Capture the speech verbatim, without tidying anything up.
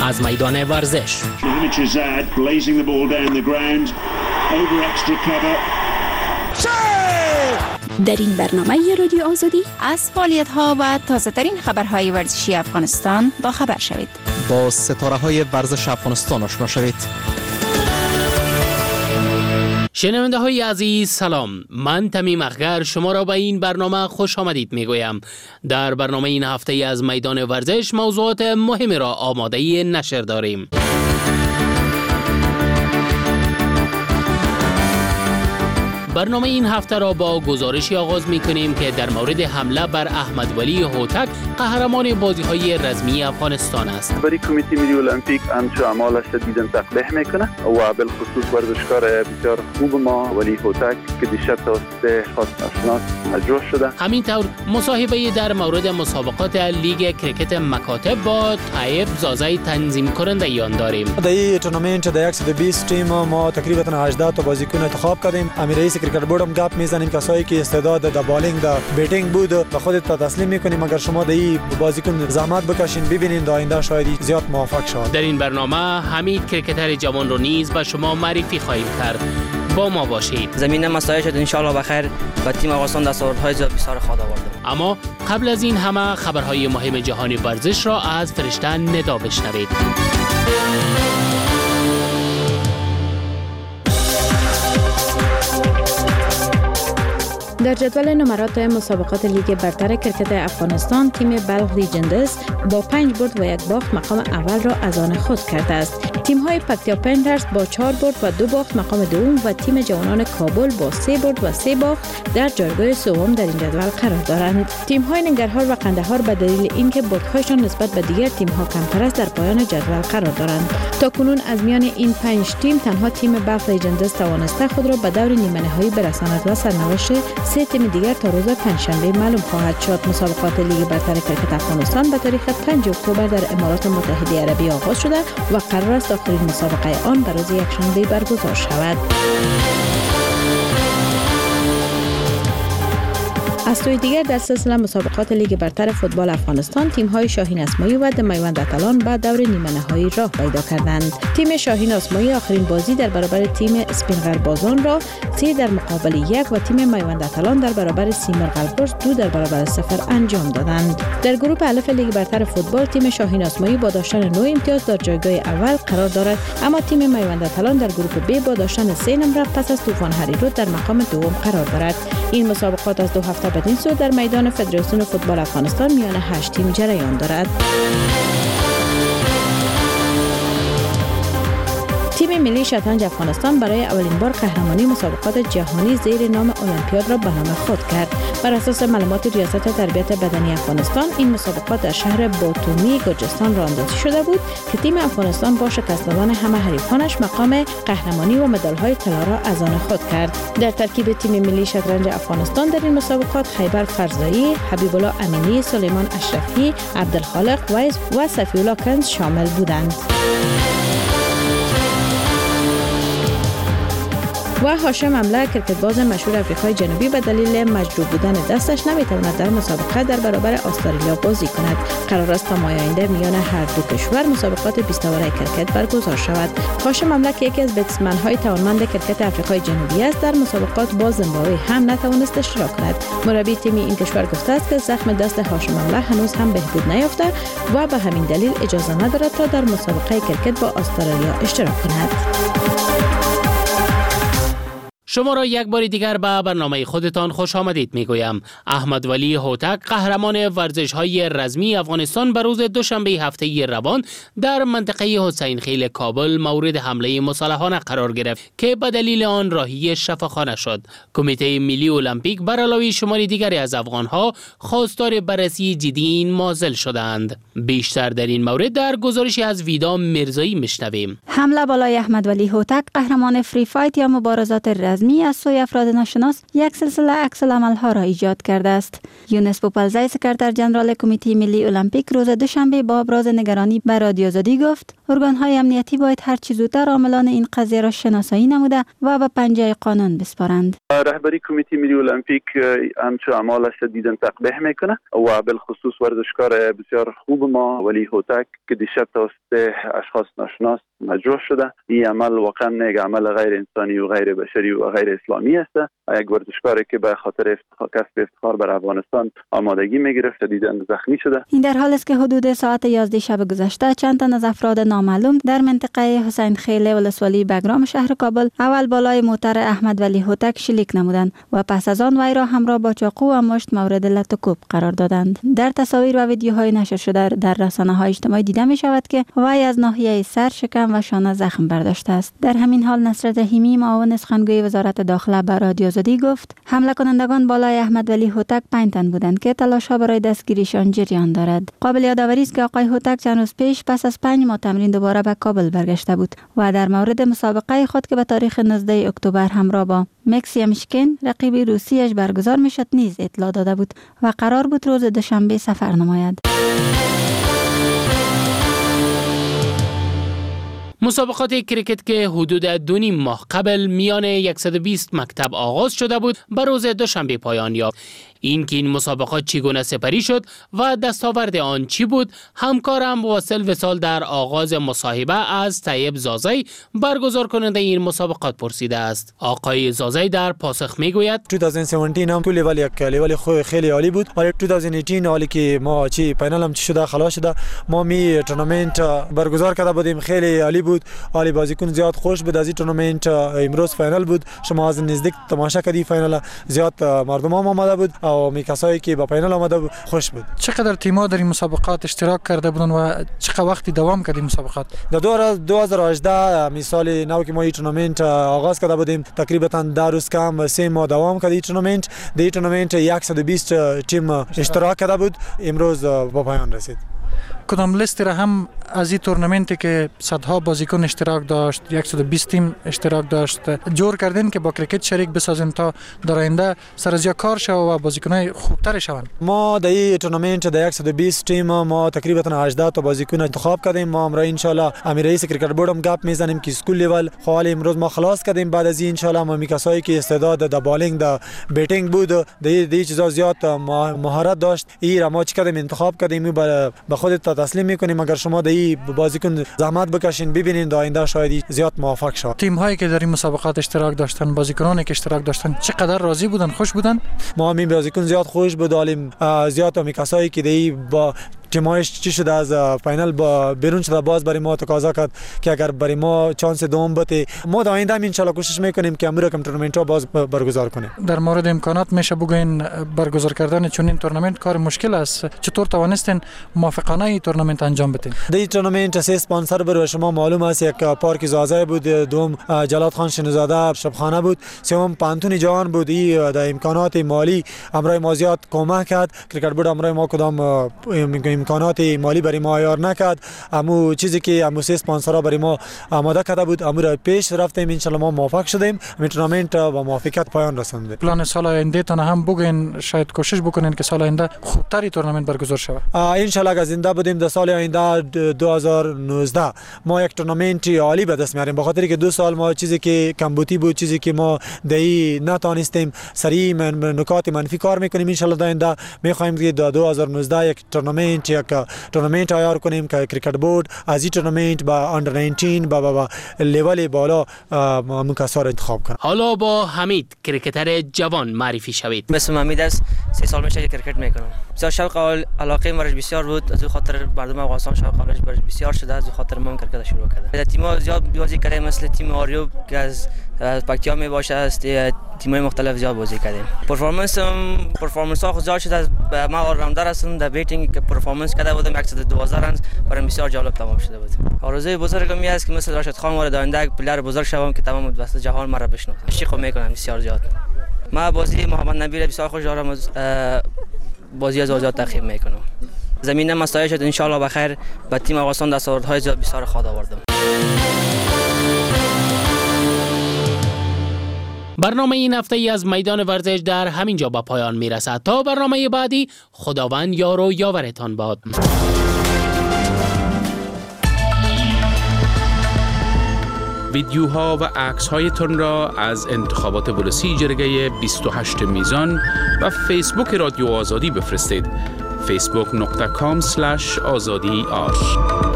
از میدان ورزش. در این برنامه رادیو آزادی از فعالیت‌ها و تازه‌ترین خبرهای ورزشی افغانستان با خبر شوید. با ستاره‌های ورزش افغانستان آشنا شوید. شنونده های عزیز سلام، من تمیم اخگر شما را به این برنامه خوش آمدید می گویم. در برنامه این هفته از میدان ورزش موضوعات مهمی را آماده نشر داریم. برنامه این هفته را با گزارشی آغاز می کنیم که در مورد حمله بر احمد ولی هوتک قهرمان بازی‌های رزمی افغانستان است. برای کمیته ملی المپیک همچو اعمالش دیدن تقبیح میکنه و بالخصوص ورزشکار بسیار خوب ما ولی هوتک که دیشب توسط خاص اسناد مجروح شده. همینطور مصاحبه در مورد مسابقات لیگ کرکت مکاتب با طیب زازای تنظیم کننده آن داریم. در این تورنمنت در صد و بیست تیم ما تقریبا هجده تا بازیکن انتخاب کردیم. امیر رئیس کرکت بورد هم گپ میزنیم کسایی که استعداد در بالینگ در بیتینگ بود و خودت تسلیم میکنیم. اگر شما در این بازیکن زحمت بکشین ببینین در آینده شاید زیاد موفق شود. در این برنامه حمید کرکتر جوان رو نیز به شما معرفی خواهیم کرد. با ما باشید. زمین مساعد شد ان شاء الله بخیر و تیم افغانستان دستاوردهای بسیار خود آورد. اما قبل از این همه خبرهای مهم جهانی ورزش را از فرشته ندا بشنوید. در جدول نمرات مسابقات لیگ برتر کرکت افغانستان تیم بلخ لیجندز با پنج برد و یک باخت مقام اول را از آن خود کرده است. تیم‌های پکتیا پنترز با چهار برد و دو باخت مقام دوم و تیم جوانان کابل با سه برد و سه باخت در جایگاه سوم در این جدول قرار دارند. تیم‌های ننگرهار و قندهار به دلیل اینکه بردهایشان نسبت به دیگر تیم‌ها کمتر است در پایان جدول قرار دارند. تاکنون از میان این پنج تیم تنها تیم بلخ لیجندز توانسته خود را به دور نیمه نهایی برساند و سرنوشت سه تیم دیگر تا روز پنجشنبه معلوم خواهد شد. مسابقات لیگ برتر کرکت افغانستان به تاریخ پنجم اکتبر در امارات متحده عربی آغاز شده و قرار است آخرین مسابقه آن به روز یکشنبه برگزار شود. از سوی دیگر در سلسله مسابقات لیگ برتر فوتبال افغانستان تیم‌های شاهین اسماعی و دمیوند اتلان به دور نیمه نهایی راه پیدا کردند. تیم شاهین اسماعی آخرین بازی در برابر تیم اسپین غربازان را سه در مقابل یک و تیم میوند اتلان در برابر سیمرغ البرز دو در برابر صفر انجام دادند. در گروه الف لیگ برتر فوتبال تیم شاهین اسماعی با داشتن نه امتیاز در جایگاه اول قرار دارد، اما تیم میوند اتلان در گروه ب با داشتن سه نمره پس از طوفان هریرود در مقام دوم قرار دارد. این مسابقات از دو هفته بدین سو در میدان فدراسیون فوتبال افغانستان میان هشت تیم جریان دارد. تیم ملی شطرنج افغانستان برای اولین بار قهرمانی مسابقات جهانی زیر نام المپیاد را به نام خود کرد. بر اساس معلومات ریاست تربیت بدنی افغانستان این مسابقات در شهر باتومی گرجستان راه اندازی شده بود که تیم افغانستان با شکست دادن همه حریفانش مقام قهرمانی و مدال‌های طلا را از آن خود کرد. در ترکیب تیم ملی شطرنج افغانستان در این مسابقات خیبر فرزایی، حبیب الله امینی، سلیمان اشرفی، عبدالخالق ویس و صفی الله کنز شامل بودند. و هاشم امله کرکتباز مشهور آفریقای جنوبی به دلیل مجروح بودن دستش نمیتواند در مسابقه در برابر استرالیا بازی کند. قرار است تا ماه آینده میان هر دو کشور مسابقات بیست اوره کرکت برگزار شود. هاشم امله که یکی از بتسمن‌های توانمند کرکت آفریقای جنوبی است در مسابقات با زیمبابوه هم نتوانست اشتراک کند. مربی تیم این کشور گفته است که زخم دست هاشم امله هنوز هم بهبود نیافته و به همین دلیل اجازه ندارد تا در مسابقه کرکت با استرالیا اشتراک کند. شما را یک بار دیگر به برنامه خودتان خوش آمدید میگویم. احمد ولی هوتک قهرمان ورزش‌های رزمی افغانستان به روز دوشنبه هفته روان در منطقه حسین خیل کابل مورد حمله مسلحانه قرار گرفت که به دلیل آن راهی شفاخانه شد. کمیته ملی المپیک بر علاوه شماری دیگری از افغان‌ها خواستار بررسی جدی این معضل شدند. بیشتر در این مورد در گزارشی از ویدا مرزایی میشنویم. حمله بالای احمد ولی هوتک قهرمان فری فایت یا مبارزات رزمی رزمی از سوی افراد ناشناس یک سلسله عکس‌العمل‌ها را ایجاد کرده است. یونس پوپلزی سکرتر جنرال کمیته ملی المپیک روز دوشنبه با ابراز نگرانی به رادیو آزادی گفت ارگان‌های امنیتی باید هر چه زودتر عاملان این قضیه را شناسایی نموده و به پنجه قانون بسپارند. رهبری کمیته ملی المپیک همچو اعمالش دیدن تقبیح میکنه و بالخصوص ورزشکار بسیار خوب ما ولی هوتک که دیشب توسط اشخاص ناشناس مجروح شده. این عمل واقعا یک عمل غیر انسانی و غیر بشری و غیر اسلامی است. یک ورزشکاری که به خاطر افتخار کسب افتخار بر افغانستان آمادگی میگرفت دیدن زخمی شده. این در حالی است که حدود ساعت یازده شب گذشته چند تن از افراد نامعلوم در منطقه حسین خیل ولسوالی بگرام شهر کابل اول بالای موتر احمد ولی هوتک شلیک نمودند و پس از آن وی را همراه با چاقو و مشت مورد لطکوب قرار دادند. در تصاویر و ویدیوهای نشر شده در رسانه‌های اجتماعی دیده می شود که وی از ناحیه سر، شکم و شانه زخم برداشته است. در همین حال نصرت رحیمی معاون سخنگوی وزارت داخله به رادیو آزادی گفت حمله کنندگان بالای احمد ولی هوتک پنج تن بودند که تلاش‌ها برای دستگیریشان جریان دارد. قابل یادآوری است که آقای هوتک چند روز پیش پس از پنج ماه تمرین دوباره به کابل برگشته بود و در مورد مسابقه خود که به تاریخ نوزده اکتبر همراه با مکسی مشکن رقیب روسیش برگزار میشد نیز اطلاع داده بود و قرار بود روز دوشنبه سفر نماید. مسابقات کریکت که حدود دو نیم ماه قبل میان صد و بیست مکتب آغاز شده بود به روز دوشنبه پایان یافت. این که این مسابقات چگونه سپری شد و دستاورد آن چی بود، همکارم واصل وصال در آغاز مصاحبه از طیب زازی برگزار کننده این مسابقات پرسیده است. آقای زازی در پاسخ میگوید دو هزار و هفده هم تو لیول یک لیول خیلی عالی بود، ولی دو هزار و هجده حالی که ما چی فینال هم چی شده خلاص شده، ما می تورنمنت برگزار کرده بودیم، خیلی عالی بود، عالی بازیکن زیاد خوش بود. از این تورنمنت امروز فینال بود، شما از نزدیک تماشا کردی فینال، زیاد مردم هم آمده بود و می کسایی که با فینال آمده بود خوش بود. چقدر تیم‌ها در این مسابقات اشتراک کرده بودن و چقدر وقتی دوام کرد این مسابقات؟ در دو هزار و هجده مثال نو که ما این تورنمنت آغاز کرده بودیم، تقریبا ده روز کم سه ماه دوام کرد این تورنمنت. در این تورنمنت صد و بیست تیم اشتراک کرده بود، امروز با پایان رسید. کدام لیستی را هم از این تورنمنتی که صدها بازیکن اشتراک داشت، صد و بیست تیم اشتراک داشت، جور کردین که با کرکت شریک بسازیم تا در آینده سر از کار شود و بازیکنای خوبتر شوند؟ ما در این تورنمنت در صد و بیست تیم ما تقریبا هجده تا بازیکن انتخاب کردیم. ما امروز ان شاء الله امیر رئیس کرکت بورد هم گپ میزنیم که اسکول لیول حالا امروز ما خلاص کردیم. بعد از این ان شاء الله ما میکسایی که استعداد در بالینگ در بیتینگ بود، در این چیزا زیاد مهارت داشت، این را ما چی کردیم انتخاب کردیم به خودت تسلیم میکنیم. اگر شما در این بازیکن زحمت بکشین ببینین در آینده شاید زیاد موفق شود. تیم هایی که در این مسابقات اشتراک داشتن، بازیکنانی که اشتراک داشتن چقدر راضی بودن، خوش بودن؟ ما همین بازیکن زیاد خوش بود، عالم زیاد هم کسایی که در با تیمایش چی شده از فینال با بیرون شده، باز برای ما تقاضا کرد که اگر برای ما چانس دوم بده، ما در آینده ان شاء الله کوشش میکنیم که امروز کم تورنمنت ها باز برگزار کنیم. در مورد امکانات میشه بگوین برگزار کردن چون این تورنمنت کار مشکل است، چطور توانستین موافقانه این تورنمنت انجام بدین؟ در این تورنمنت سه اسپانسر بر شما معلوم است، یک پارک زازای بود، دوم جلال خان شنوزاده شبخانه بود، سوم پانتون جهان بود. این در امکانات مالی امروز ما زیاد کمک کرد. کرکت بورد امروز ما کدام امکانات مالی برای ما عیار نکرد، امو چیزی که امو سه اسپانسرها برای ما آماده کرده بود امو را پیش رفتیم، ان شاء الله ما موفق شدیم. این تورنمنت با موافقت پایان رساند. پلان سال آینده تان هم بگین، شاید کوشش بکنین که سال آینده خوبتری تورنمنت برگزار شود. ان شاء الله اگر زنده بودیم در سال آینده دو هزار و نوزده ما یک تورنمنت عالی به دست میاریم، بخاطر که دو سال ما چیزی که کمبودی بود، چیزی که ما دایی نتونستیم سریع من نکات منفی کار میکنیم. ان شاء الله آینده میخوایم که در دو هزار و نوزده یک تورنمنت یک تورنمنت عیار کنیم که کرکت بورد از این تورنمنت با اندر نوزده با با لیول بالا مکسار انتخاب کنه. حالا با حمید کرکتر جوان معرفی شوید. اسمم حمید است، سه سال میشه کرکت میکنم. بسیار شوق علاقه ورزش بسیار بود، از خاطر مردم افغانستان شوق ورزش بسیار شده، از خاطر من کرکت شروع کردم. تیم‌ها زیاد بازی کردیم، مثل تیم آریو که از پکتیا می باشه، است تیم‌های مختلف زیاد بازی کردیم. پرفورمنس پرفورمنس ها زیاد شد، از ما آل راوندر هستم، در بیتینگ که پرفورمنس کرده بودم صد و دوازده رنز برام بسیار جالب تمام شده بود. آرزوی بزرگم این است که مثل راشد خان وارد آینده یک پلیر بزرگ شوم که تمام وسط جهان مرا بشناسه. عشق میکنم بسیار زیاد. ما بازی محمد نبی بسیار خوش دارم، از بازی از آزاد تعقیب میکنم. زمین مساعد شد ان شاء الله بخیر، به تیم افغانستان دستاوردهای زیاد بسیار خواهد آوردم. برنامه این هفته ای از میدان ورزش در همین جا به پایان میرسد. تا برنامه بعدی، خداوند یار و یاورتان باد. ویدیوها و عکس هایتان را از انتخابات ولسی جرگه بیست و هشت میزان و فیسبوک رادیو آزادی بفرستید. فیسبوک دات کام اسلش آزادی آر